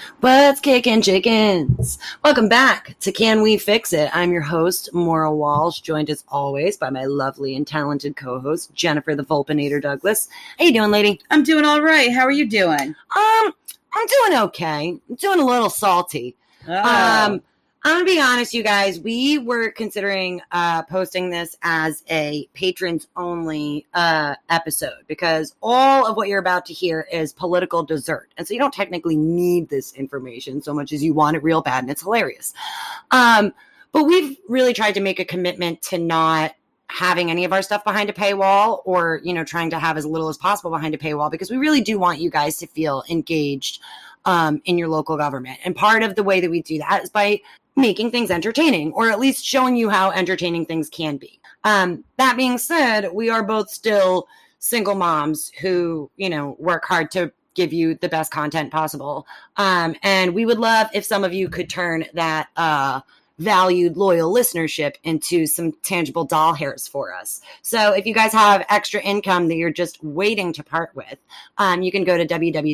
What's kicking chickens? Welcome back to Can We Fix It? I'm your host, Maura Walsh, joined as always by my lovely and talented co-host, Jennifer the Volpinator Douglas. How you doing, lady? I'm doing all right. How are you doing? I'm doing okay. I'm doing a little salty. I'm going to be honest, you guys. We were considering posting this as a patrons-only episode because all of what you're about to hear is political dessert. And so you don't technically need this information so much as you want it real bad, and it's hilarious. But we've really tried to make a commitment to not having any of our stuff behind a paywall or, trying to have as little as possible behind a paywall because we really do want you guys to feel engaged in your local government. And part of the way that we do that is by making things entertaining, or at least showing you how entertaining things can be. That being said, we are both still single moms who, work hard to give you the best content possible. And we would love if some of you could turn that valued, loyal listenership into some tangible doll hairs for us. So if you guys have extra income that you're just waiting to part with, you can go to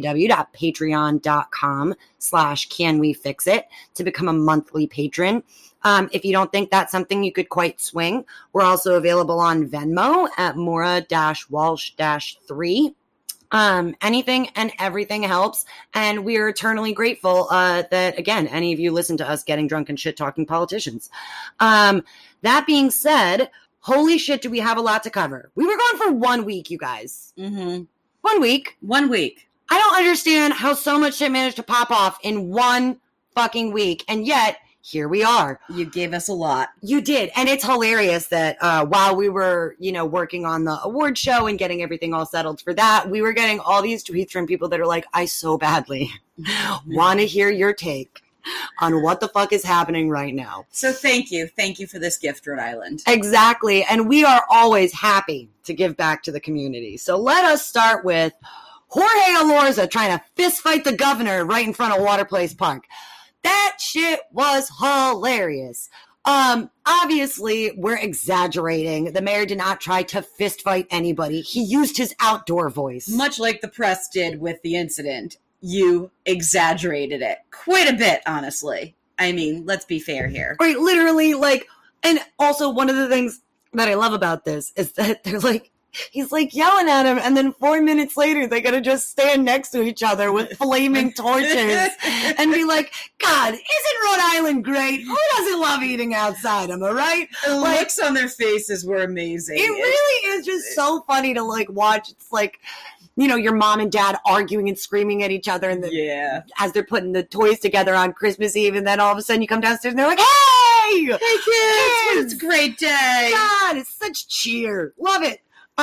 www.patreon.com/canwefixit to become a monthly patron. If you don't think that's something you could quite swing, we're also available on Venmo at Maura-Walsh-3. Anything and everything helps. And we are eternally grateful that, again, any of you listen to us getting drunk and shit talking politicians. That being said, holy shit, do we have a lot to cover. We were gone for 1 week, you guys. Mm-hmm. 1 week. 1 week. I don't understand how so much shit managed to pop off in 1 fucking week. And yet, here we are. You gave us a lot. You did. And it's hilarious that while we were, working on the award show and getting everything all settled for that, we were getting all these tweets from people that are like, I so badly want to hear your take on what the fuck is happening right now. So thank you. Thank you for this gift, Rhode Island. Exactly. And we are always happy to give back to the community. So let us start with Jorge Elorza trying to fist fight the governor right in front of Water Place Park. That shit was hilarious. Obviously, we're exaggerating. The mayor did not try to fist fight anybody. He used his outdoor voice. Much like the press did with the incident. You exaggerated it quite a bit, honestly. I mean, let's be fair here. Right, literally, and also one of the things that I love about this is that they're he's yelling at him, and then 4 minutes later, they gotta just stand next to each other with flaming torches and be like, God, isn't Rhode Island great? Who doesn't love eating outside? Am I right? The looks on their faces were amazing. It really is just so funny to watch. It's your mom and dad arguing and screaming at each other as they're putting the toys together on Christmas Eve, and then all of a sudden you come downstairs and they're like, hey! Hey kids! It's a great day! God, it's such cheer. Love it.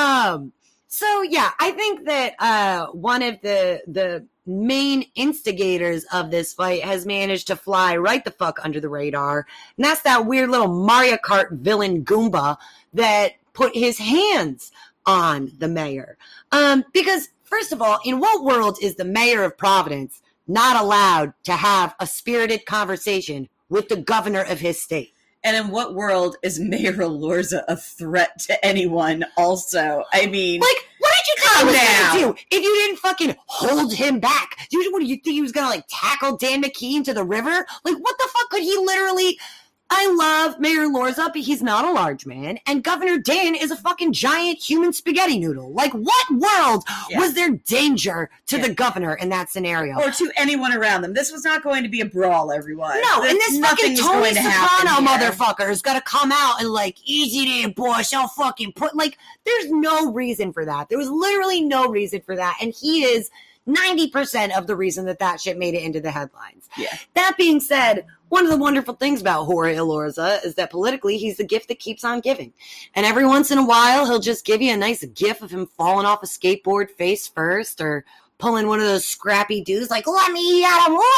So yeah, I think that one of the main instigators of this fight has managed to fly right the fuck under the radar, and that's that weird little Mario Kart villain Goomba that put his hands on the mayor. Because first of all, in what world is the mayor of Providence not allowed to have a spirited conversation with the governor of his state? And in what world is Mayor Elorza a threat to anyone also? I mean... what did you think he was going to do if you didn't fucking hold him back? What do you think he was going to, tackle Dan McKee into the river? What the fuck could he literally... I love Mayor Elorza, but he's not a large man, and Governor Dan is a fucking giant human spaghetti noodle. What world was there danger to the governor in that scenario? Or to anyone around them? This was not going to be a brawl, everyone. No, and this fucking Tony Soprano motherfucker is going to come out and easy there, boss, I'll fucking put, there's no reason for that. There was literally no reason for that, and he is 90% of the reason that shit made it into the headlines. Yeah. That being said, one of the wonderful things about Jorge Elorza is that politically he's the gift that keeps on giving. And every once in a while, he'll just give you a nice gif of him falling off a skateboard face first, or pulling one of those scrappy dudes let me at him.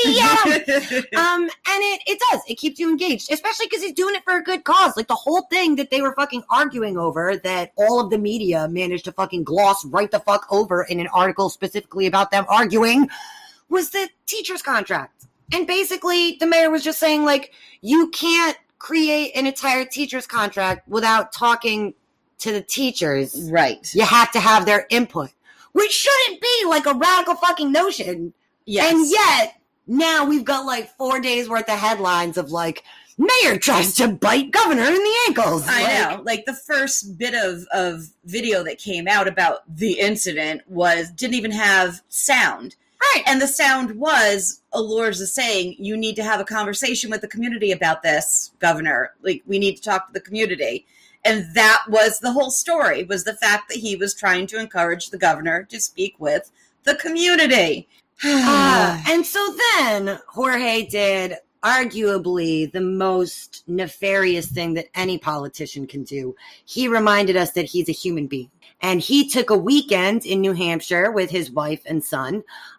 And it does. It keeps you engaged, especially because he's doing it for a good cause. The whole thing that they were fucking arguing over that all of the media managed to fucking gloss right the fuck over in an article specifically about them arguing was the teacher's contract. And basically, the mayor was just saying, you can't create an entire teacher's contract without talking to the teachers. Right. You have to have their input, which shouldn't be a radical fucking notion. Yes. And yet, now we've got like 4 days worth of headlines of like, mayor tries to bite governor in the ankles. I know. Like the first bit of video that came out about the incident didn't even have sound. Right. And the sound was Elorza saying, you need to have a conversation with the community about this, governor. Like, we need to talk to the community. And that was the whole story, was the fact that he was trying to encourage the governor to speak with the community. And so then Jorge did arguably the most nefarious thing that any politician can do. He reminded us that he's a human being. And he took a weekend in New Hampshire with his wife and son.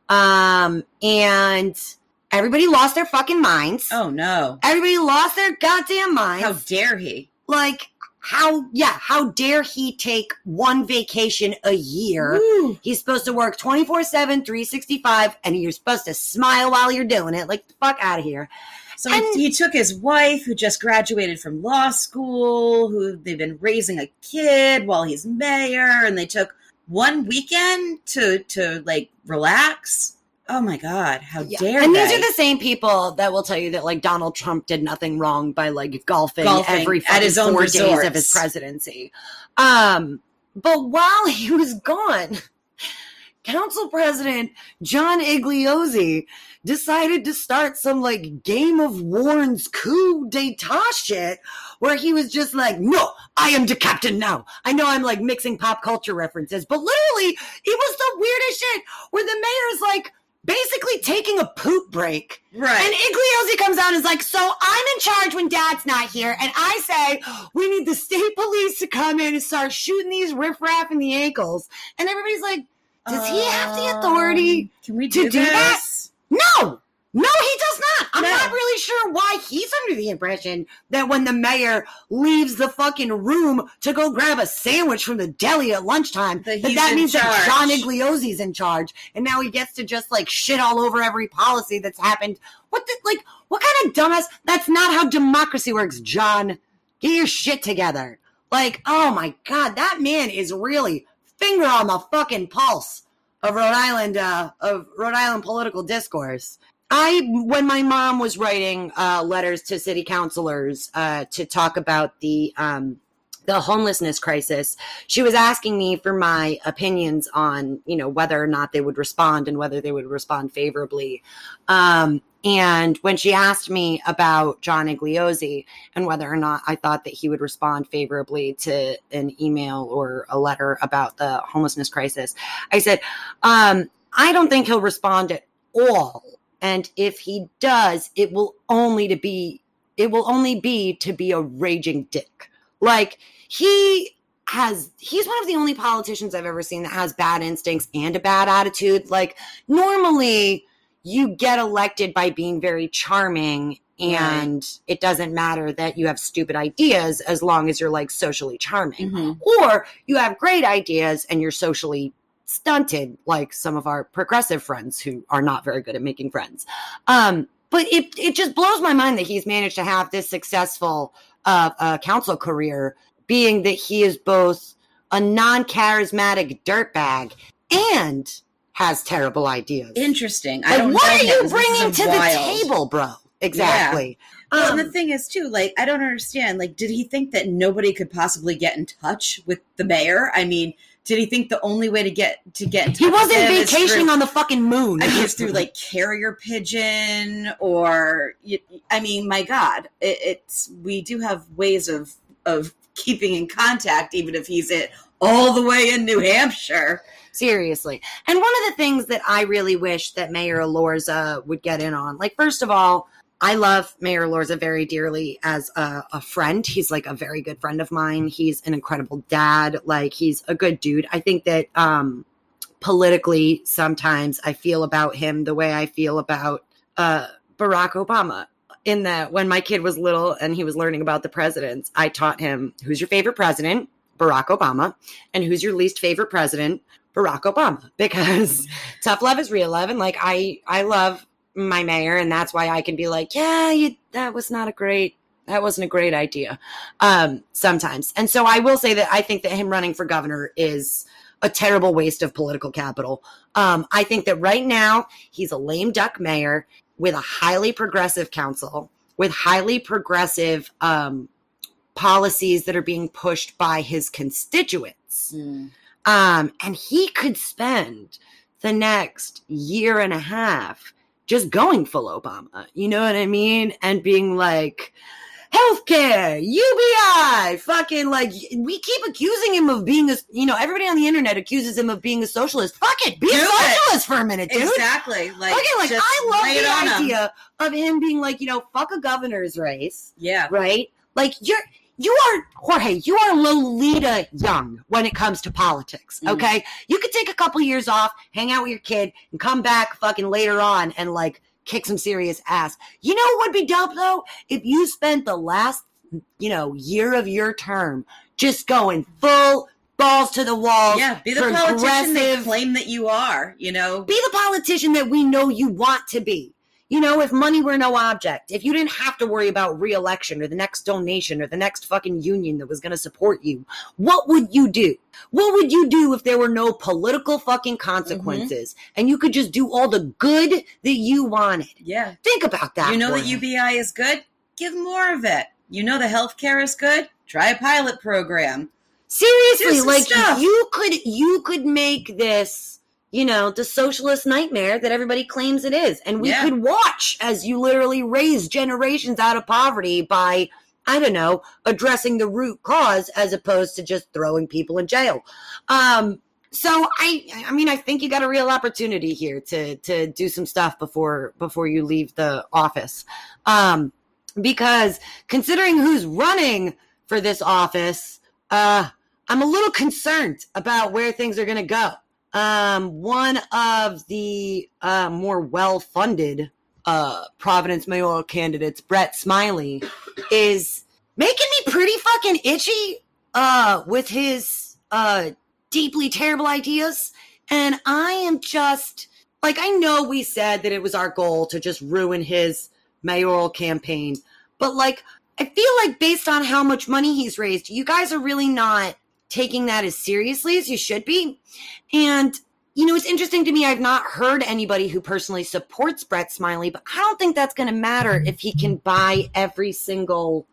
And everybody lost their fucking minds. Oh, no. Everybody lost their goddamn minds. How dare he? Like, how dare he take one vacation a year? Woo. He's supposed to work 24/7, 365, and you're supposed to smile while you're doing it. Like, the fuck out of here. So he took his wife, who just graduated from law school, who they've been raising a kid while he's mayor, and they took one weekend to like relax. Oh my God, how dare And they? these are the same people that will tell you that like Donald Trump did nothing wrong by like golfing every at his own 4 resorts. days of his presidency. But while he was gone, Council President John Igliozzi decided to start some like Game of Warren's coup d'etat shit where he was just like, no, I am the captain now. I know I'm like mixing pop culture references, but literally it was the weirdest shit where the mayor's like basically taking a poop break. Right. And Igliozzi comes out and is like, so I'm in charge when dad's not here. And I say, we need the state police to come in and start shooting these riffraff in the ankles. And everybody's like, does he have the authority Can we to do that? No, he does not. I'm No. not really sure why he's under the impression that when the mayor leaves the fucking room to go grab a sandwich from the deli at lunchtime, That that he's in means that charge. John Igliozzi's in charge. And now he gets to just like shit all over every policy that's happened. What kind of dumbass? That's not how democracy works, John. Get your shit together. Like, oh my God, that man is really finger on the fucking pulse of Rhode Island political discourse. When my mom was writing letters to city councilors to talk about the homelessness crisis, she was asking me for my opinions on, whether or not they would respond and whether they would respond favorably. And when she asked me about John Igliozzi and whether or not I thought that he would respond favorably to an email or a letter about the homelessness crisis, I said, I don't think he'll respond at all. And if he does, it will only be to be a raging dick. Like, he's one of the only politicians I've ever seen that has bad instincts and a bad attitude. Like, normally you get elected by being very charming, and it doesn't matter that you have stupid ideas as long as you're like socially charming. Mm-hmm. Or you have great ideas and you're socially stunted, like some of our progressive friends who are not very good at making friends. But it just blows my mind that he's managed to have this successful council career, being that he is both a non-charismatic dirtbag and has terrible ideas. Interesting. Like, what are you bringing to the table, bro? Exactly. Yeah. Well, and the thing is, too, like, I don't understand. Like, did he think that nobody could possibly get in touch with the mayor? I mean, did he think the only way to get in touch he wasn't with him vacationing on the fucking moon? I mean, it's through like carrier pigeon, or I mean, my God, we do have ways of keeping in contact, even if he's all the way in New Hampshire. Seriously. And one of the things that I really wish that Mayor Elorza would get in on, like, first of all, I love Mayor Elorza very dearly as a friend. He's like a very good friend of mine. He's an incredible dad. Like, he's a good dude. I think that politically, sometimes I feel about him the way I feel about Barack Obama. In that when my kid was little and he was learning about the presidents, I taught him, who's your favorite president? Barack Obama. And who's your least favorite president? Barack Obama. Because tough love is real love. And like, I love my mayor, and that's why I can be like, yeah, that wasn't a great idea sometimes. And so I will say that I think that him running for governor is a terrible waste of political capital. I think that right now he's a lame duck mayor. with a highly progressive council, with highly progressive policies that are being pushed by his constituents. And he could spend the next year and a half just going full Obama. You know what I mean? And being like, healthcare, UBI, fucking like, we keep accusing him of being a, everybody on the internet accuses him of being a socialist. Fuck it, be a socialist for a minute, dude. Exactly. Like I love the idea of him being like, fuck a governor's race. Yeah. Right? Like, you are, Jorge, you are Lolita Young when it comes to politics, okay? You could take a couple years off, hang out with your kid, and come back fucking later on and, like, kick some serious ass. You know what would be dope, though? If you spent the last, year of your term just going full balls to the walls. Yeah, be the politician they claim that you are, Be the politician that we know you want to be. If money were no object, if you didn't have to worry about re-election or the next donation or the next fucking union that was going to support you, what would you do? What would you do if there were no political fucking consequences and you could just do all the good that you wanted? Yeah. Think about that. That UBI is good? Give more of it. The healthcare is good? Try a pilot program. Seriously, like stuff. you could make this the socialist nightmare that everybody claims it is. And we could watch as you literally raise generations out of poverty by, addressing the root cause as opposed to just throwing people in jail. So I think you got a real opportunity here to do some stuff before you leave the office. Because considering who's running for this office, I'm a little concerned about where things are going to go. One of the more well-funded Providence mayoral candidates, Brett Smiley, is making me pretty fucking itchy with his deeply terrible ideas. And I am just, I know we said that it was our goal to just ruin his mayoral campaign. But, I feel like based on how much money he's raised, you guys are really not taking that as seriously as you should be. And, it's interesting to me. I've not heard anybody who personally supports Brett Smiley, but I don't think that's going to matter if he can buy every single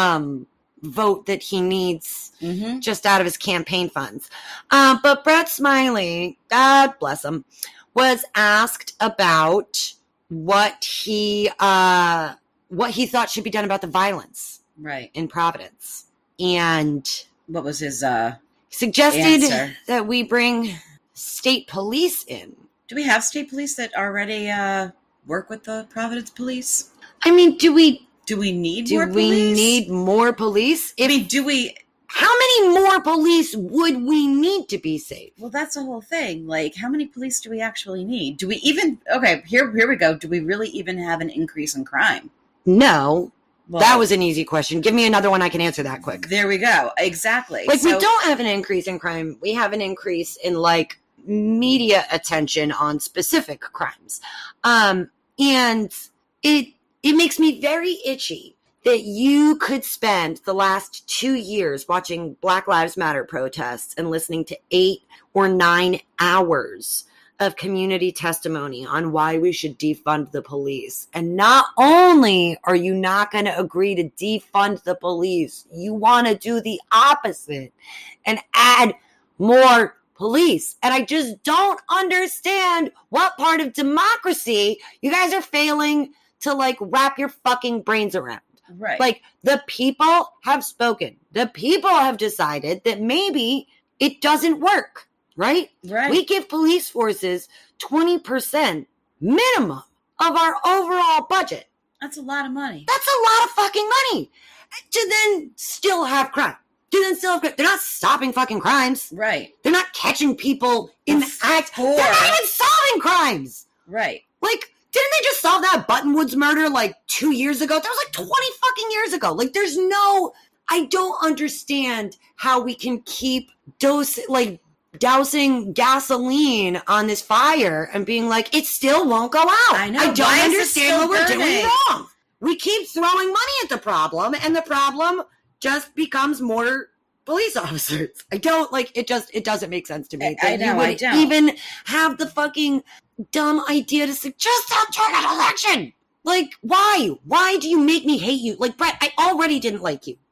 vote that he needs just out of his campaign funds. But Brett Smiley, God bless him, was asked about what he thought should be done about the violence in Providence. And what was his suggested answer? That we bring state police in. Do we have state police that already work with the Providence police? I mean, do we need more police? Do we need more police? How many more police would we need to be safe? Well, that's the whole thing. How many police do we actually need? Do we even, here we go. Do we really even have an increase in crime? No. Well, that was an easy question. Give me another one. I can answer that quick. There we go. Exactly. We don't have an increase in crime. We have an increase in media attention on specific crimes. And it makes me very itchy that you could spend the last 2 years watching Black Lives Matter protests and listening to 8 or 9 hours of community testimony on why we should defund the police. And not only are you not going to agree to defund the police, you want to do the opposite and add more police. And I just don't understand what part of democracy you guys are failing to wrap your fucking brains around. Right. The people have spoken. The people have decided that maybe it doesn't work. Right? We give police forces 20% minimum of our overall budget. That's a lot of money. That's a lot of fucking money. To then still have crime. They're not stopping fucking crimes. Right. They're not catching people in the act. They're not even solving crimes. Right. Didn't they just solve that Buttonwoods murder 2 years ago? That was 20 fucking years ago. I don't understand how we can keep dousing gasoline on this fire and being it still won't go out. I know. I don't understand what we're doing wrong. We keep throwing money at the problem, and the problem just becomes more police officers. I don't like it. It doesn't make sense to me that you would even have the fucking dumb idea to suggest that during an election. Like, why? Why do you make me hate you? Like, Brett, I already didn't like you.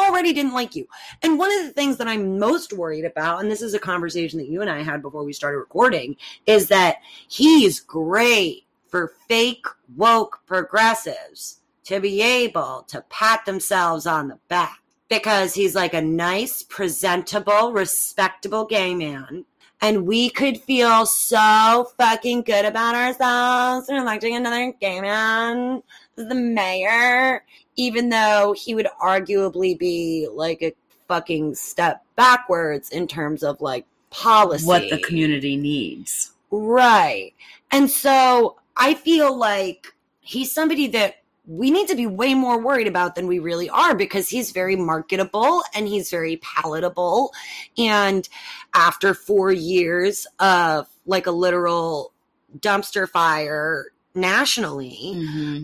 And one of the things that I'm most worried about, and this is a conversation that you and I had before we started recording, is that he's great for fake woke progressives to be able to pat themselves on the back because he's like a nice, presentable, respectable gay man. And we could feel so fucking good about ourselves for electing another gay man as the mayor, even though he would arguably be like a fucking step backwards in terms of like policy. What the community needs. Right. And so I feel like he's somebody that we need to be way more worried about than we really are because he's very marketable and he's very palatable. And after 4 years of like a literal dumpster fire nationally,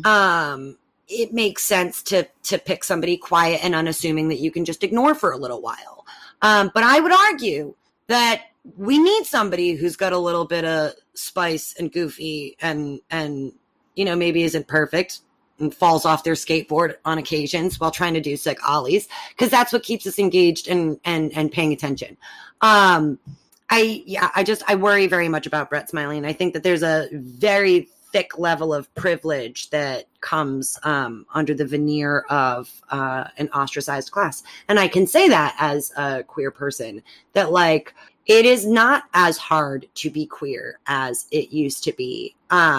it makes sense to pick somebody quiet and unassuming that you can just ignore for a little while. But I would argue that we need somebody who's got a little bit of spice and goofy and you know, maybe isn't perfect and falls off their skateboard on occasions while trying to do sick ollies, because that's what keeps us engaged and paying attention. I worry very much about Brett Smiley, and I think that there's a very thick level of privilege that comes under the veneer of an ostracized class. And I can say that as a queer person, that like it is not as hard to be queer as it used to be.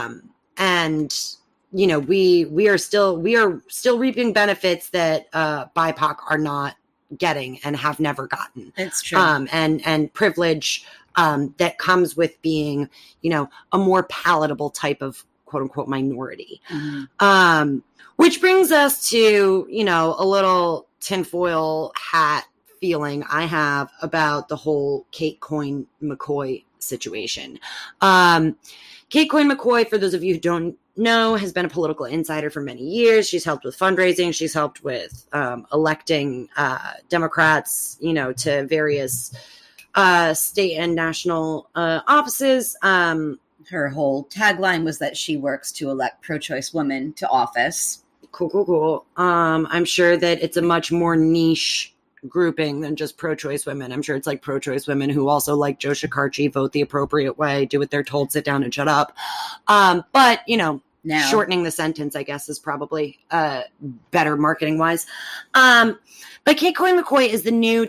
And you know, we are still reaping benefits that BIPOC are not getting and have never gotten. It's true. And privilege that comes with being, you know, a more palatable type of quote unquote minority. Which brings us to, you know, a little tinfoil hat feeling I have about the whole Kate Coyne McCoy situation. Kate Coyne McCoy, for those of you who don't know, has been a political insider for many years. She's helped with fundraising. She's helped with electing Democrats, you know, to various state and national offices. Her whole tagline was that she works to elect pro-choice women to office. Cool. I'm sure that it's a much more niche grouping than just pro-choice women. I'm sure it's like pro-choice women who also like Joe Shikarchi, vote the appropriate way, do what they're told, sit down and shut up. But, you know, shortening the sentence, I guess, is probably better marketing wise. But Kate Coyne McCoy is the new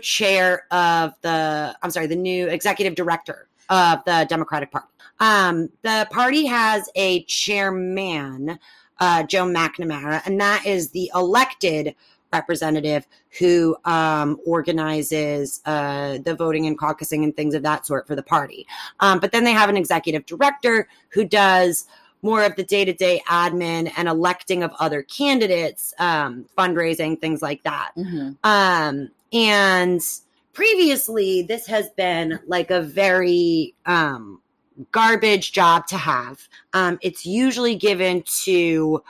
the new executive director of the Democratic Party. The party has a chairman, Joe McNamara, and that is the elected representative who organizes the voting and caucusing and things of that sort for the party. But then they have an executive director who does more of the day-to-day admin and electing of other candidates, fundraising, things like that. And previously, this has been like a very garbage job to have. It's usually given to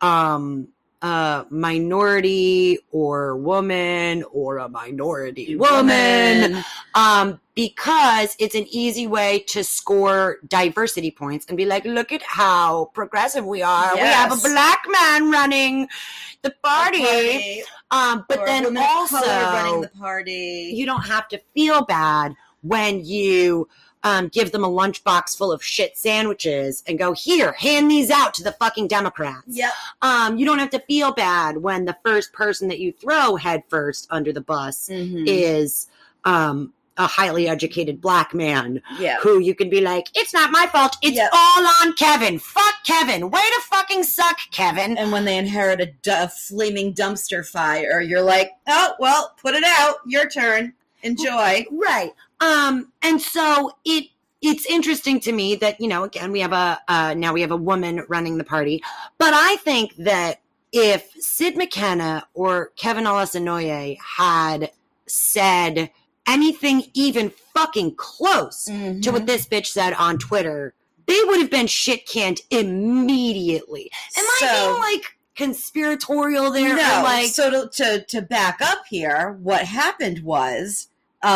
minority or woman or a minority woman, because it's an easy way to score diversity points and be like, look at how progressive we are. Yes. We have a black man running the party. But or then also running the party. You don't have to feel bad when you give them a lunchbox full of shit sandwiches and go, here, hand these out to the fucking Democrats. Yep. You don't have to feel bad when the first person that you throw head first under the bus is a highly educated black man who you can be like, it's not my fault. It's all on Kevin. Fuck Kevin. Way to fucking suck, Kevin. And when they inherit a flaming dumpster fire, you're like, oh, well, put it out. Your turn. Enjoy. Right. And so it's interesting to me that, you know, again, we have now we have a woman running the party, but I think that if Sid McKenna or Kevin Olasanoye had said anything even fucking close to what this bitch said on Twitter, they would have been shit canned immediately. Am I being like conspiratorial there. No, Like, so to back up here, what happened was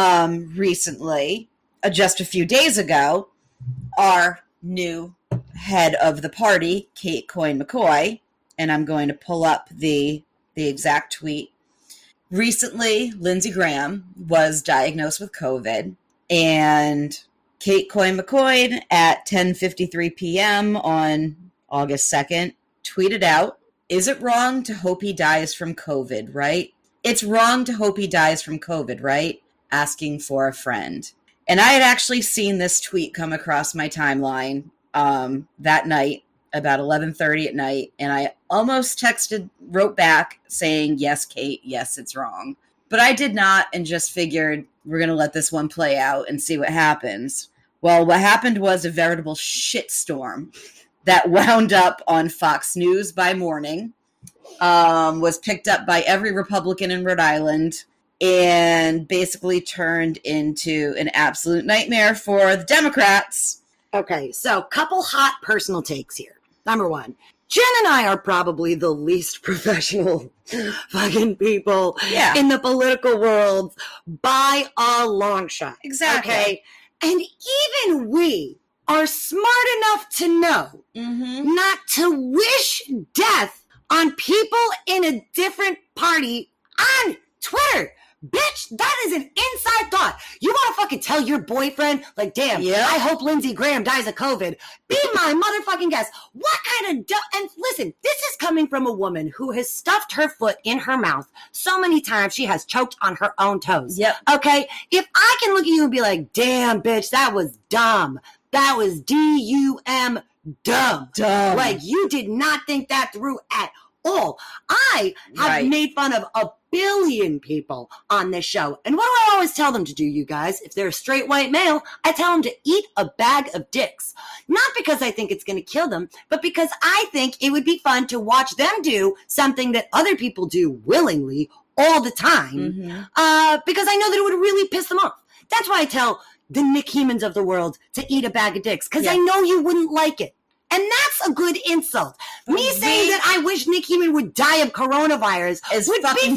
recently, just a few days ago, our new head of the party, Kate Coyne McCoy, and I'm going to pull up the exact tweet. Recently, Lindsey Graham was diagnosed with COVID, and Kate Coyne McCoy at 10:53 p.m. on August 2nd tweeted out, "Is it wrong to hope he dies from COVID, right? It's wrong to hope he dies from COVID, right? Asking for a friend." And I had actually seen this tweet come across my timeline that night, about 11:30 at night, and I almost wrote back saying, "Yes, Kate, yes, it's wrong." But I did not, and just figured we're going to let this one play out and see what happens. Well, what happened was a veritable shitstorm that wound up on Fox News by morning, was picked up by every Republican in Rhode Island, and basically turned into an absolute nightmare for the Democrats. Okay, so couple hot personal takes here. Number one, Jen and I are probably the least professional fucking people in the political world by a long shot. Exactly. Okay? And even we are smart enough to know not to wish death on people in a different party on Twitter. Bitch, that is an inside thought. You want to fucking tell your boyfriend, like, damn, I hope Lindsey Graham dies of COVID. Be my motherfucking guest. What kind of and listen, this is coming from a woman who has stuffed her foot in her mouth so many times she has choked on her own toes. Yep. Okay? If I can look at you and be like, damn, bitch, that was dumb. That was D-U-M, dumb. Like, you did not think that through at all. I have made fun of a billion people on this show. And what do I always tell them to do, you guys? If they're a straight white male, I tell them to eat a bag of dicks. Not because I think it's going to kill them, but because I think it would be fun to watch them do something that other people do willingly all the time. Because I know that it would really piss them off. That's why I tell the Nick Hemans of the world to eat a bag of dicks, because I know you wouldn't like it. And that's a good insult. Me saying that I wish Nick Heman would die of coronavirus would be fucking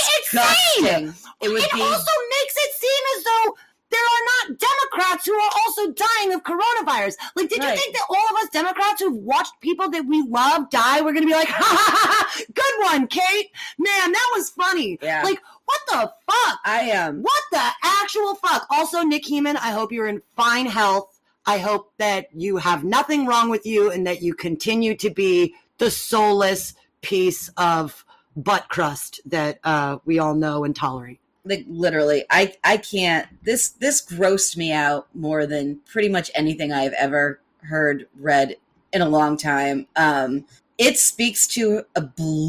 insane. It also makes it seem as though there are not Democrats who are also dying of coronavirus. Like, did you think that all of us Democrats who've watched people that we love die, we're going to be like, ha, ha, ha, ha, good one, Kate. Man, that was funny. Yeah. Like, what the fuck? What the actual fuck? Also, Nick Heman, I hope you're in fine health. I hope that you have nothing wrong with you and that you continue to be the soulless piece of butt crust that we all know and tolerate. Like, literally, I can't. This grossed me out more than pretty much anything I've ever heard, read in a long time. It speaks to a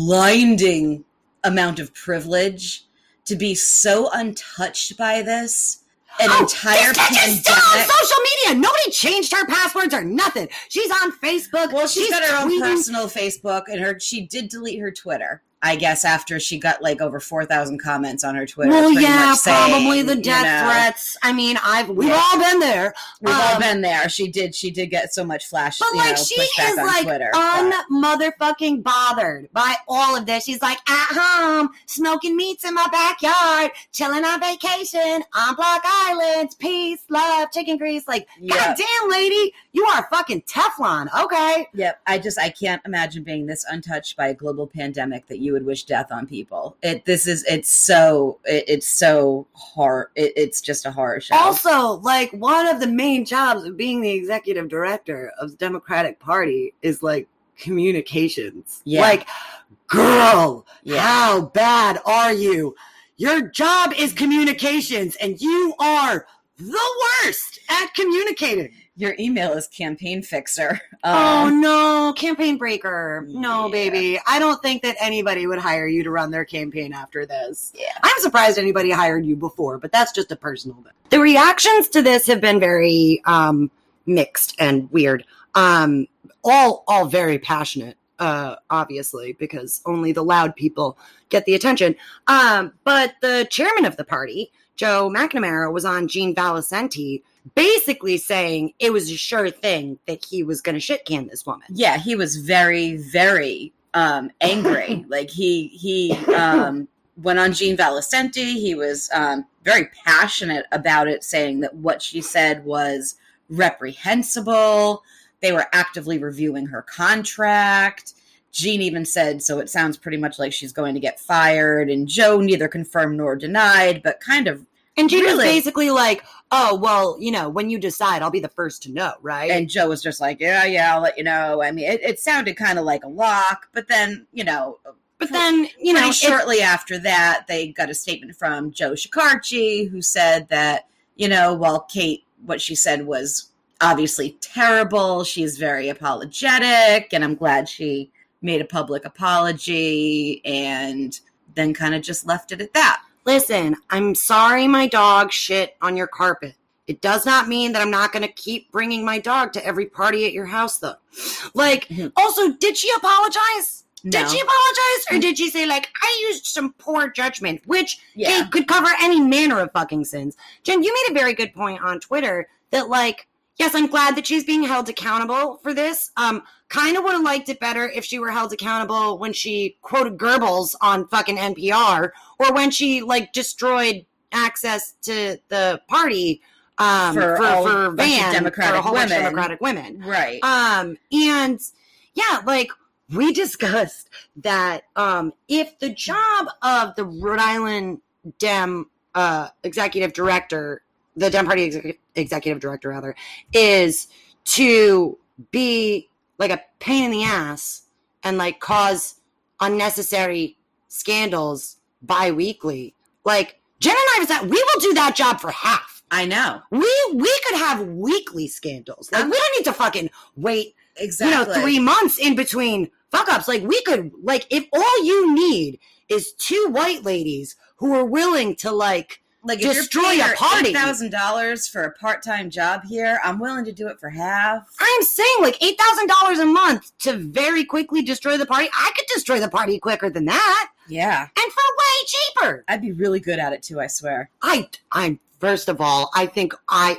blinding amount of privilege to be so untouched by this. An entire pandemic. Still on social media. Nobody changed her passwords or nothing. She's on Facebook. Well, she's got her own personal Facebook, and she did delete her Twitter, I guess, after she got like over 4,000 comments on her Twitter. Well, yeah, saying, probably the death threats. I mean, we've all been there. We've all been there. She did get so much flash. But like, she is like un-motherfucking bothered by all of this. She's like at home, smoking meats in my backyard, chilling on vacation on Block Island. Peace, love, chicken grease. Like, goddamn, lady, you are fucking Teflon. Okay. Yep. I can't imagine being this untouched by a global pandemic that you would wish death on people. It's so hard. It's just a horror show. Also, like, one of the main jobs of being the executive director of the Democratic Party is like communications. Yeah. Like, girl, how bad are you? Your job is communications, and you are the worst at communicating. Your email is campaign fixer. Oh, no, campaign breaker. No, baby. I don't think that anybody would hire you to run their campaign after this. Yeah. I'm surprised anybody hired you before, but that's just a personal thing. The reactions to this have been very mixed and weird. All very passionate, obviously, because only the loud people get the attention. But the chairman of the party, Joe McNamara, was on Gene Valicenti basically saying it was a sure thing that he was going to shit can this woman. Yeah, he was very, very angry. Like he went on Jean Valicenti. He was very passionate about it, saying that what she said was reprehensible. They were actively reviewing her contract. Jean even said, so it sounds pretty much like she's going to get fired. And Joe neither confirmed nor denied, but kind of. And Jean was basically like, oh, well, you know, when you decide, I'll be the first to know, right? And Joe was just like, yeah, I'll let you know. I mean, it sounded kind of like a lock, but then, you know. But then, you know. Shortly after that, they got a statement from Joe Shikarchi, who said that, you know, while Kate, what she said was obviously terrible, she's very apologetic, and I'm glad she made a public apology, and then kind of just left it at that. Listen, I'm sorry my dog shit on your carpet. It does not mean that I'm not going to keep bringing my dog to every party at your house, though. Like, also, did she apologize? No. Did she apologize? Or did she say, like, I used some poor judgment, which could cover any manner of fucking sins? Jen, you made a very good point on Twitter that, like, yes, I'm glad that she's being held accountable for this. Kind of would have liked it better if she were held accountable when she quoted Goebbels on fucking NPR, or when she, like, destroyed access to the party for Van, Democratic for a whole bunch women. of Democratic women. Right. And, yeah, like, we discussed that if the job of the Rhode Island Dem executive director, the Dem Party executive director, rather, is to be like a pain in the ass and like cause unnecessary scandals bi-weekly. Like, Jen and I was at, we will do that job for half. I know. We could have weekly scandals. Like, we don't need to fucking wait, exactly, 3 months in between fuck ups. Like, we could, like, if all you need is two white ladies who are willing to like destroy a party. $8,000 for a part-time job here, I'm willing to do it for half. I'm saying, like, $8,000 a month to very quickly destroy the party. I could destroy the party quicker than that. Yeah. And for way cheaper. I'd be really good at it too, I swear. I'm first of all, I think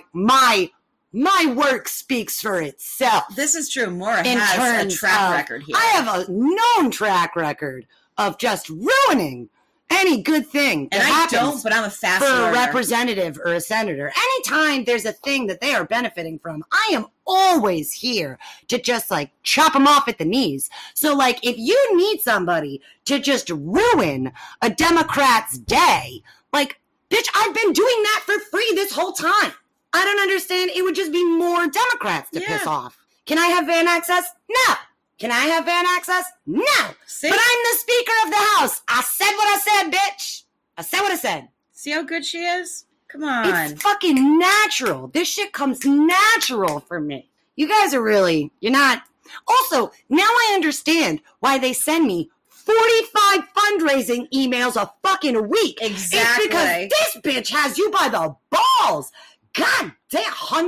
my work speaks for itself. This is true. Maura has a track record here. I have a known track record of just ruining any good thing that happens. I don't, but I'm a fast for learner. A representative or a senator. Anytime there's a thing that they are benefiting from, I am always here to just like chop them off at the knees. So like, if you need somebody to just ruin a Democrat's day, like, bitch, I've been doing that for free this whole time. I don't understand. It would just be more Democrats to piss off. Can I have van access? No. Can I have van access? No. See? But I'm the Speaker of the House. I said what I said, bitch. I said what I said. See how good she is? Come on. It's fucking natural. This shit comes natural for me. You guys are really, you're not. Also, now I understand why they send me 45 fundraising emails a fucking week. Exactly. It's because this bitch has you by the balls. God damn,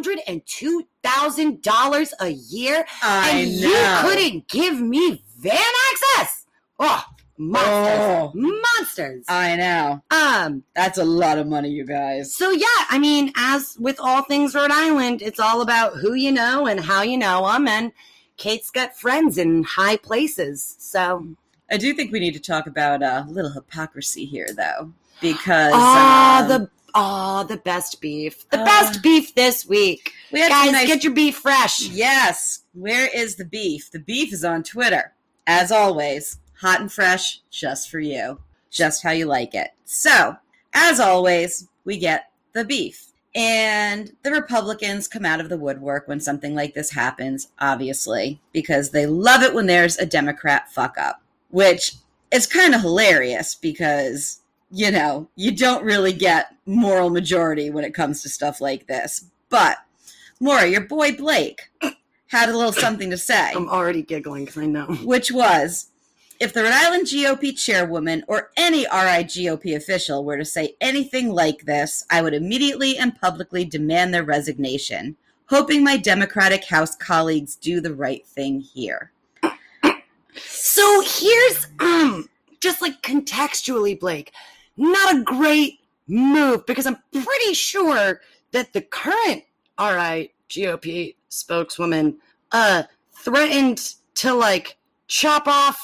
$102,000 a year? And you couldn't give me van access? Oh, monsters. Monsters. I know. That's a lot of money, you guys. So, yeah, I mean, as with all things Rhode Island, it's all about who you know and how you know them. And Kate's got friends in high places, so. I do think we need to talk about a little hypocrisy here, though, because the best beef. The best beef this week. Guys, get your beef fresh. Yes. Where is the beef? The beef is on Twitter. As always, hot and fresh, just for you. Just how you like it. So, as always, we get the beef. And the Republicans come out of the woodwork when something like this happens, obviously, because they love it when there's a Democrat fuck up. Which is kind of hilarious because, you know, you don't really get moral majority when it comes to stuff like this. But, Maura, your boy Blake had a little something to say. I'm already giggling because I know. Which was, if the Rhode Island GOP chairwoman or any RI GOP official were to say anything like this, I would immediately and publicly demand their resignation, hoping my Democratic House colleagues do the right thing here. So here's, just like contextually, Blake, not a great move because I'm pretty sure that the current RI GOP spokeswoman threatened to like chop off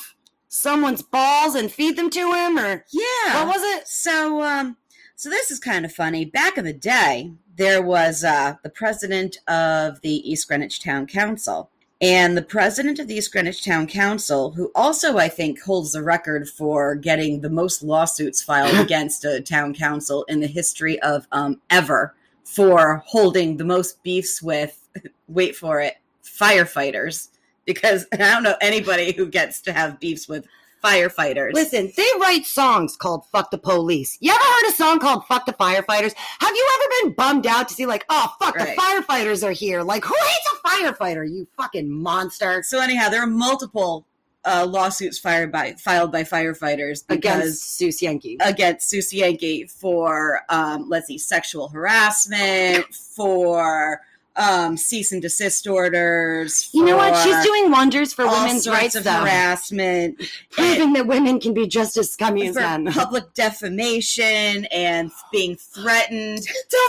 someone's balls and feed them to him, or yeah, what was it? So this is kind of funny. Back in the day, there was the president of the East Greenwich Town Council. And the president of the East Greenwich Town Council, who also, I think, holds the record for getting the most lawsuits filed against a town council in the history of ever, for holding the most beefs with, wait for it, firefighters. Because I don't know anybody who gets to have beefs with firefighters. Listen, they write songs called Fuck the Police. You ever heard a song called Fuck the Firefighters? Have you ever been bummed out to see like, oh, fuck, right, the firefighters are here? Like, who hates a firefighter, you fucking monster? So anyhow, there are multiple lawsuits filed by firefighters against Seuss Yankee for, sexual harassment, for cease and desist orders. You know what? She's doing wonders for women's rights, of harassment, proving that women can be just as scummy as men. Public defamation and being threatened.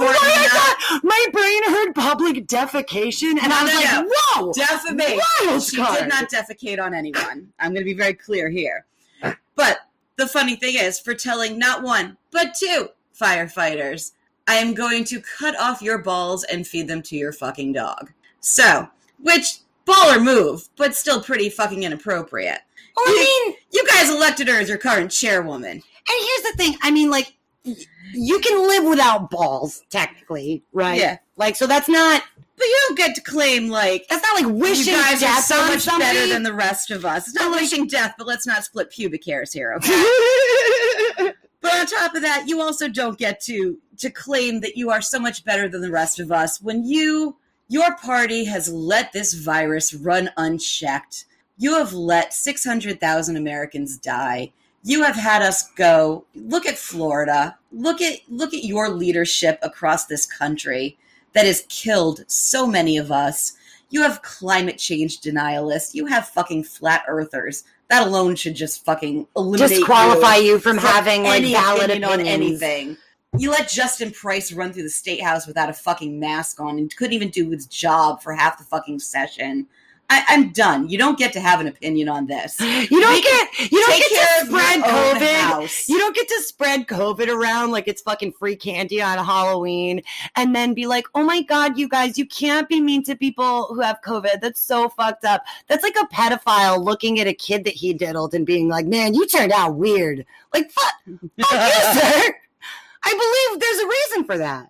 My brain heard public defecation, and I was like, "Whoa, defamation!" She did not defecate on anyone. I'm going to be very clear here. But the funny thing is, for telling not one but two firefighters, I am going to cut off your balls and feed them to your fucking dog. So, which, baller move, but still pretty fucking inappropriate. Well, I mean, you guys elected her as your current chairwoman. And here's the thing, I mean, like, you can live without balls, technically, right? Yeah. Like, so that's not... But you don't get to claim, like... That's not like wishing death. You guys are so much somebody. better than the rest of us. It's not wishing death, but let's not split pubic hairs here, okay? But on top of that, you also don't get to claim that you are so much better than the rest of us when your party has let this virus run unchecked. You have let 600,000 Americans die. You have had us go. Look at Florida. Look at your leadership across this country that has killed so many of us. You have climate change denialists. You have fucking flat earthers. That alone should just fucking eliminate disqualify you from having like valid opinion on anything. You let Justin Price run through the State House without a fucking mask on and couldn't even do his job for half the fucking session. I'm done. You don't get to have an opinion on this. You don't get to spread COVID. You don't get to spread COVID around like it's fucking free candy on Halloween and then be like, oh my God, you guys, you can't be mean to people who have COVID. That's so fucked up. That's like a pedophile looking at a kid that he diddled and being like, man, you turned out weird. Like, fuck you, sir. I believe there's a reason for that.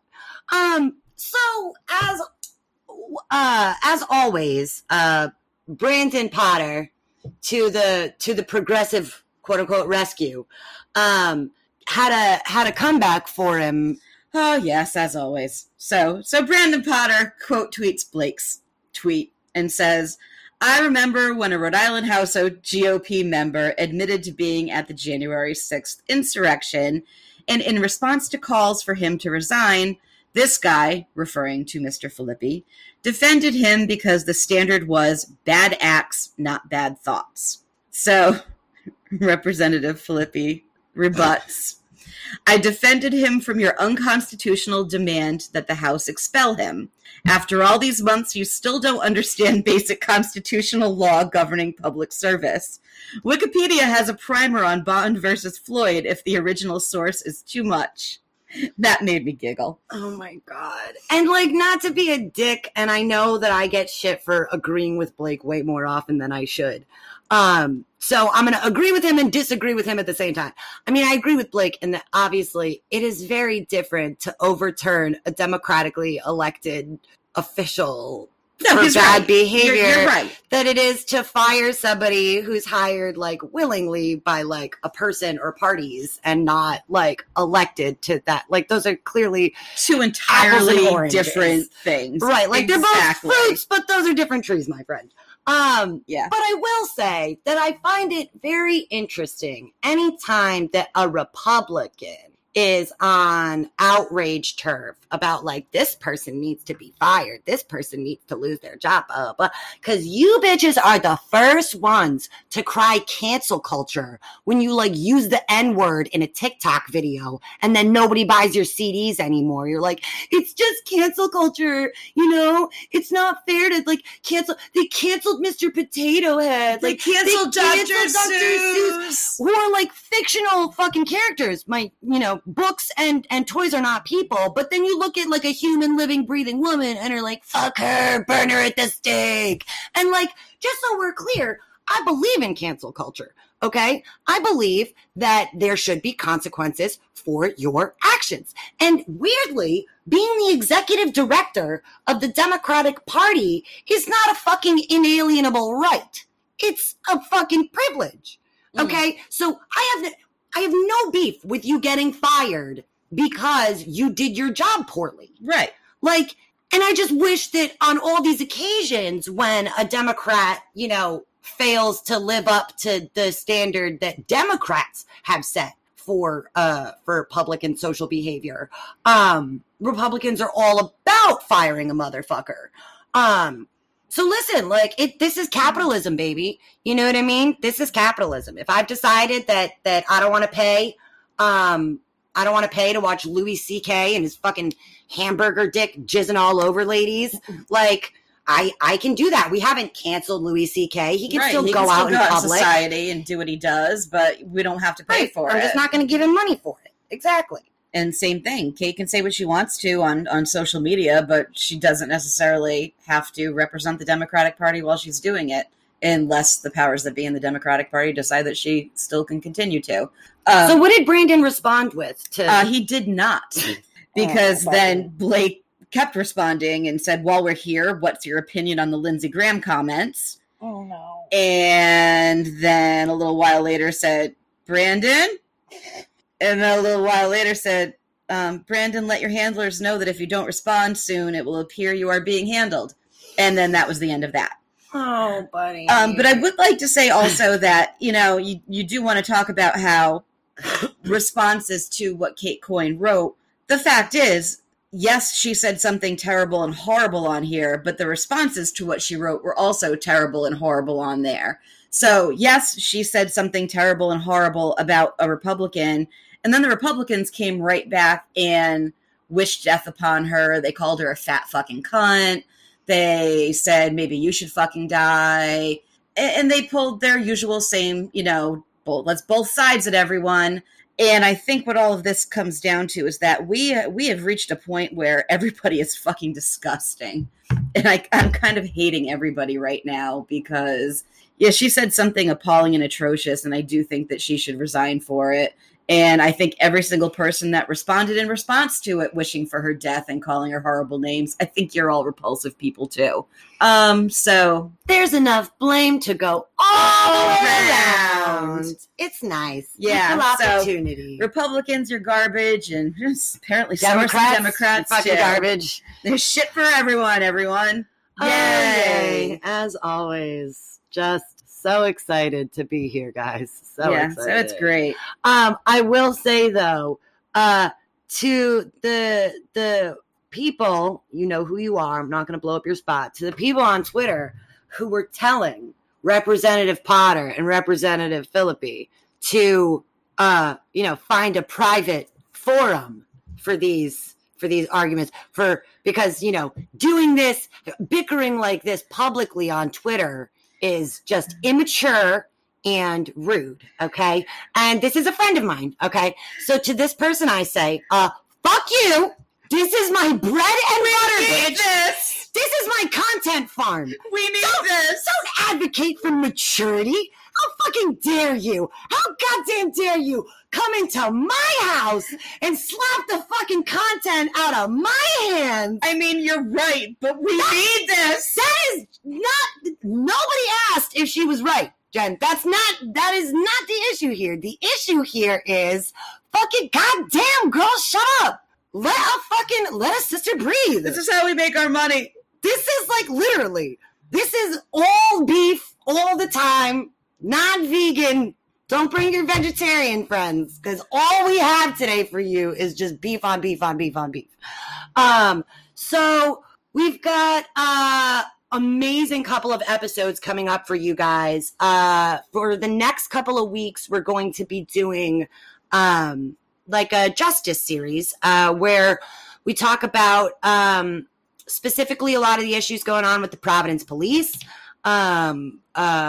So as always, Brandon Potter to the progressive quote unquote rescue, had a comeback for him. Oh yes, as always. So Brandon Potter quote tweets Blake's tweet and says, I remember when a Rhode Island House GOP member admitted to being at the January 6th insurrection, and in response to calls for him to resign, this guy, referring to Mr. Filippi, defended him because the standard was bad acts, not bad thoughts. So, Representative Filippi rebuts. I defended him from your unconstitutional demand that the House expel him. After all these months, you still don't understand basic constitutional law governing public service. Wikipedia has a primer on Bond versus Floyd if the original source is too much. That made me giggle. Oh my God. And like, not to be a dick, and I know that I get shit for agreeing with Blake way more often than I should. So I'm going to agree with him and disagree with him at the same time. I mean, I agree with Blake in that obviously it is very different to overturn a democratically elected official for bad behavior you're right. that it is to fire somebody who's hired like willingly by like a person or parties and not like elected to that. Like those are clearly two entirely different things. Right. Like they're both fruits, but those are different trees, my friend. Yeah. But I will say that I find it very interesting anytime that a Republican is on outrage turf about like, this person needs to be fired. This person needs to lose their job. Because you bitches are the first ones to cry cancel culture when you like use the N-word in a TikTok video and then nobody buys your CDs anymore. You're like, it's just cancel culture. You know, it's not fair to like cancel. They canceled Mr. Potato Head. They canceled Dr. Seuss. Who are like fictional fucking characters. My, you know, books and toys are not people. But then you look at like a human living breathing woman and are like, fuck her, burn her at the stake. And like, just so we're clear, I believe in cancel culture. Okay. I believe that there should be consequences for your actions. And weirdly, being the executive director of the Democratic Party is not a fucking inalienable right. It's a fucking privilege. Okay. So I have no beef with you getting fired because you did your job poorly. Right. Like, and I just wish that on all these occasions when a Democrat, you know, fails to live up to the standard that Democrats have set for public and social behavior, Republicans are all about firing a motherfucker. So listen, like this is capitalism, baby. You know what I mean? This is capitalism. If I've decided that I don't want to pay, to watch Louis C.K. and his fucking hamburger dick jizzing all over ladies, like I can do that. We haven't canceled Louis C.K. He can still go out in public, society, and do what he does, but we don't have to pay for it. I'm just not going to give him money for it. Exactly. And same thing. Kate can say what she wants to on social media, but she doesn't necessarily have to represent the Democratic Party while she's doing it, unless the powers that be in the Democratic Party decide that she still can continue to. So what did Brandon respond with? He did not, because then Blake kept responding and said, while we're here, what's your opinion on the Lindsey Graham comments? Oh, no. And then a little while later said, Brandon? And then a little while later said, Brandon, let your handlers know that if you don't respond soon, it will appear you are being handled. And then that was the end of that. Oh, buddy. But I would like to say also that, you know, you do want to talk about how responses to what Kate Coyne wrote. The fact is, yes, she said something terrible and horrible on here, but the responses to what she wrote were also terrible and horrible on there. So, yes, she said something terrible and horrible about a Republican, and then the Republicans came right back and wished death upon her. They called her a fat fucking cunt. They said, maybe you should fucking die. And they pulled their usual same, you know, let's both sides at everyone. And I think what all of this comes down to is that we have reached a point where everybody is fucking disgusting. And I'm kind of hating everybody right now because, yeah, she said something appalling and atrocious, and I do think that she should resign for it. And I think every single person that responded in response to it, wishing for her death and calling her horrible names, I think you're all repulsive people too. So there's enough blame to go all around. It's nice. Yeah. Equal opportunity. So Republicans are garbage, and apparently Democrats fucking too. Garbage. There's shit for everyone. Yay. As always, just so excited to be here, guys. So excited. So it's great. I will say though, to the people, you know who you are. I'm not going to blow up your spot. To the people on Twitter who were telling Representative Potter and Representative Philippi to, find a private forum for these arguments because, doing this, bickering like this publicly on Twitter is just immature and rude, okay? And this is a friend of mine, okay? So to this person I say, fuck you. This is my bread and butter, bitch. This is my content farm. We need this. Don't advocate for maturity. How fucking dare you? How goddamn dare you come into my house and slap the fucking content out of my hands? I mean, you're right, but we need this. That is not, nobody asked if she was right, Jen. That is not the issue here. The issue here is fucking goddamn girl, shut up. Let a sister breathe. This is how we make our money. This is like literally, this is all beef all the time, non-vegan, Don't bring your vegetarian friends, because all we have today for you is just beef on beef on beef on beef. So we've got amazing couple of episodes coming up for you guys. For the next couple of weeks, we're going to be doing like a justice series where we talk about specifically a lot of the issues going on with the Providence Police and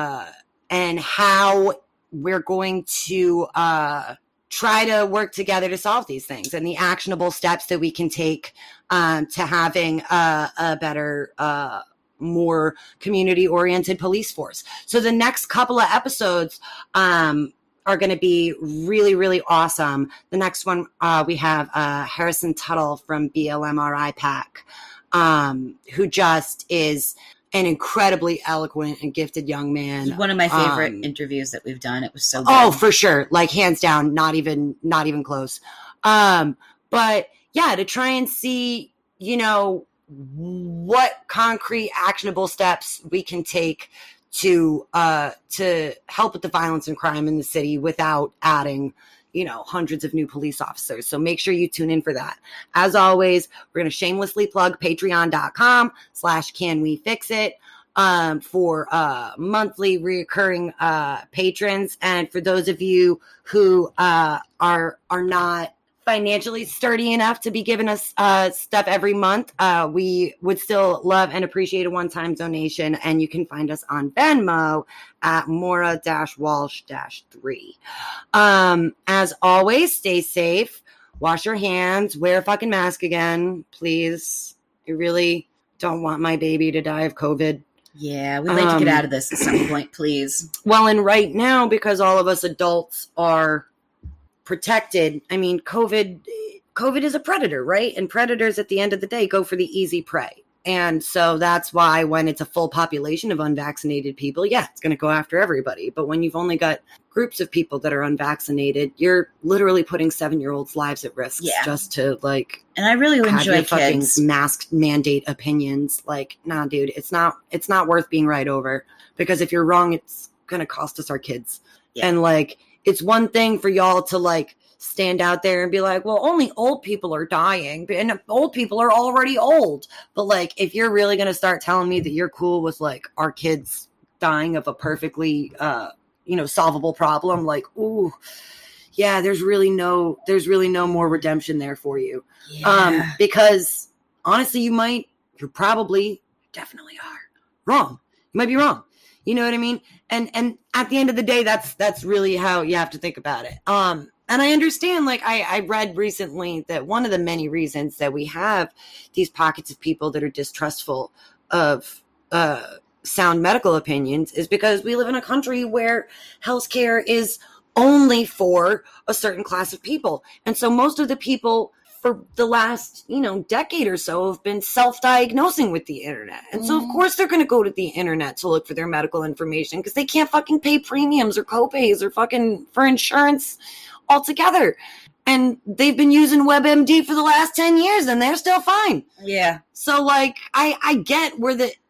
how we're going to try to work together to solve these things and the actionable steps that we can take to having a better, more community-oriented police force. So the next couple of episodes are going to be really, really awesome. The next one, we have Harrison Tuttle from BLMRI PAC, who just is an incredibly eloquent and gifted young man. One of my favorite interviews that we've done. It was so good. Oh, for sure. Like hands down, not even close. But yeah, to try and see, what concrete actionable steps we can take to help with the violence and crime in the city without adding, hundreds of new police officers. So make sure you tune in for that. As always, we're going to shamelessly plug patreon.com/canwefixit for monthly reoccurring patrons. And for those of you who are not financially sturdy enough to be giving us stuff every month, we would still love and appreciate a one-time donation. And you can find us on Venmo at Mora-Walsh-3. As always, stay safe, wash your hands, wear a fucking mask again, please. I really don't want my baby to die of COVID. Yeah, we'd like to get out of this at some point, please. Well, and right now, because all of us adults are protected, I mean, COVID is a predator, right? And predators at the end of the day go for the easy prey. And so that's why when it's a full population of unvaccinated people, yeah, it's going to go after everybody. But when you've only got groups of people that are unvaccinated, you're literally putting 7-year-olds' lives at risk just to And I really enjoy fucking kids. masked mandate opinions. Like, nah, dude, it's not worth being right over, because if you're wrong, it's going to cost us our kids. Yeah. And it's one thing for y'all to stand out there and be like, well, only old people are dying, and old people are already old. But if you're really going to start telling me that you're cool with our kids dying of a perfectly, solvable problem, ooh, yeah, there's really no more redemption there for you. Yeah. Because honestly, you probably definitely are wrong. You might be wrong. You know what I mean? And at the end of the day, that's really how you have to think about it. And I understand, I read recently that one of the many reasons that we have these pockets of people that are distrustful of sound medical opinions is because we live in a country where healthcare is only for a certain class of people. And so most of the people for the last, decade or so have been self-diagnosing with the internet. And so, of course, they're going to go to the internet to look for their medical information because they can't fucking pay premiums or copays or fucking for insurance altogether. And they've been using WebMD for the last 10 years and they're still fine. Yeah. So I get where the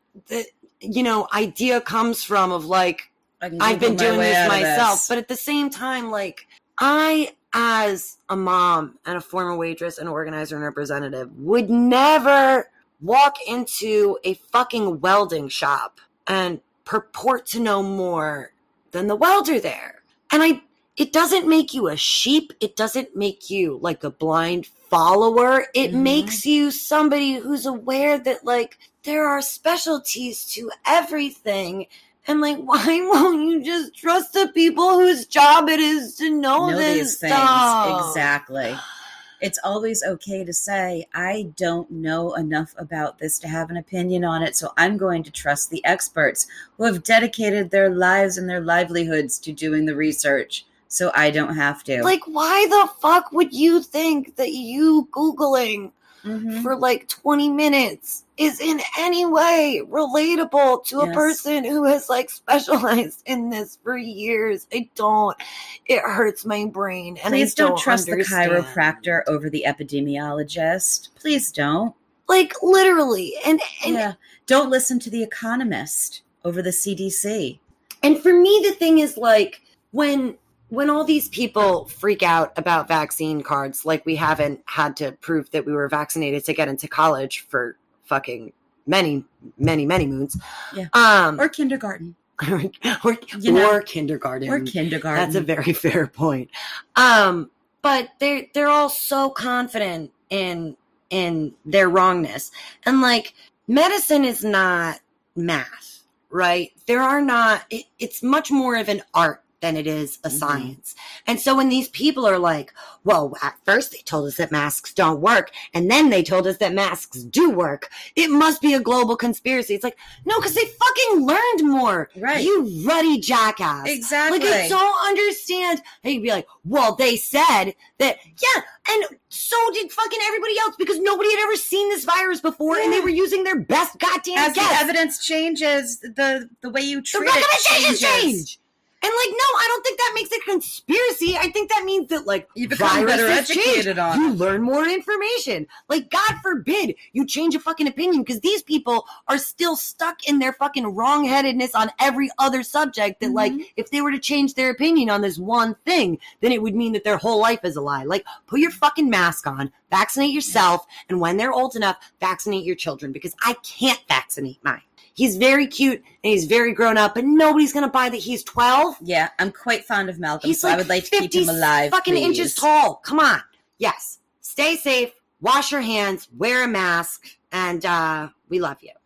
idea comes from of I've been doing this myself. But at the same time, I, as a mom and a former waitress and organizer and representative, would never walk into a fucking welding shop and purport to know more than the welder there. And it doesn't make you a sheep. It doesn't make you a blind follower. It makes you somebody who's aware that there are specialties to everything. And why won't you just trust the people whose job it is to know these things? Exactly. It's always okay to say, I don't know enough about this to have an opinion on it, so I'm going to trust the experts who have dedicated their lives and their livelihoods to doing the research, so I don't have to. Why the fuck would you think that you Googling for 20 minutes is in any way relatable to a person who has specialized in this for years? It hurts my brain. And please don't trust understand. The chiropractor over the epidemiologist. Please don't. Literally. And don't listen to the economist over the CDC. And for me, the thing is when when all these people freak out about vaccine cards, like we haven't had to prove that we were vaccinated to get into college for fucking many, many, many moons. Yeah. Or kindergarten. or kindergarten. Or kindergarten. That's a very fair point. But they're all so confident in their wrongness. And like, medicine is not math, right? It's much more of an art than it is a science. And so when these people are like, well, at first they told us that masks don't work, and then they told us that masks do work, it must be a global conspiracy. It's like, no, because they fucking learned more. Right. You ruddy jackass. Exactly. Like, I don't understand. And you'd be like, well, they said that, yeah, and so did fucking everybody else, because nobody had ever seen this virus before, and they were using their best goddamn guess. As the evidence changes, the way you treat it changes. And like, no, I don't think that makes it a conspiracy. I think that means that like you become better educated on it. You learn more information. Like, God forbid you change a fucking opinion, because these people are still stuck in their fucking wrongheadedness on every other subject that like, if they were to change their opinion on this one thing, then it would mean that their whole life is a lie. Like, put your fucking mask on, vaccinate yourself, and when they're old enough, vaccinate your children, because I can't vaccinate mine. He's very cute and he's very grown up, but nobody's going to buy that he's 12. Yeah, I'm quite fond of Malcolm, He's so like I would like to keep him alive. Fucking please. inches tall. Come on. Yes. Stay safe. Wash your hands. Wear a mask. And we love you.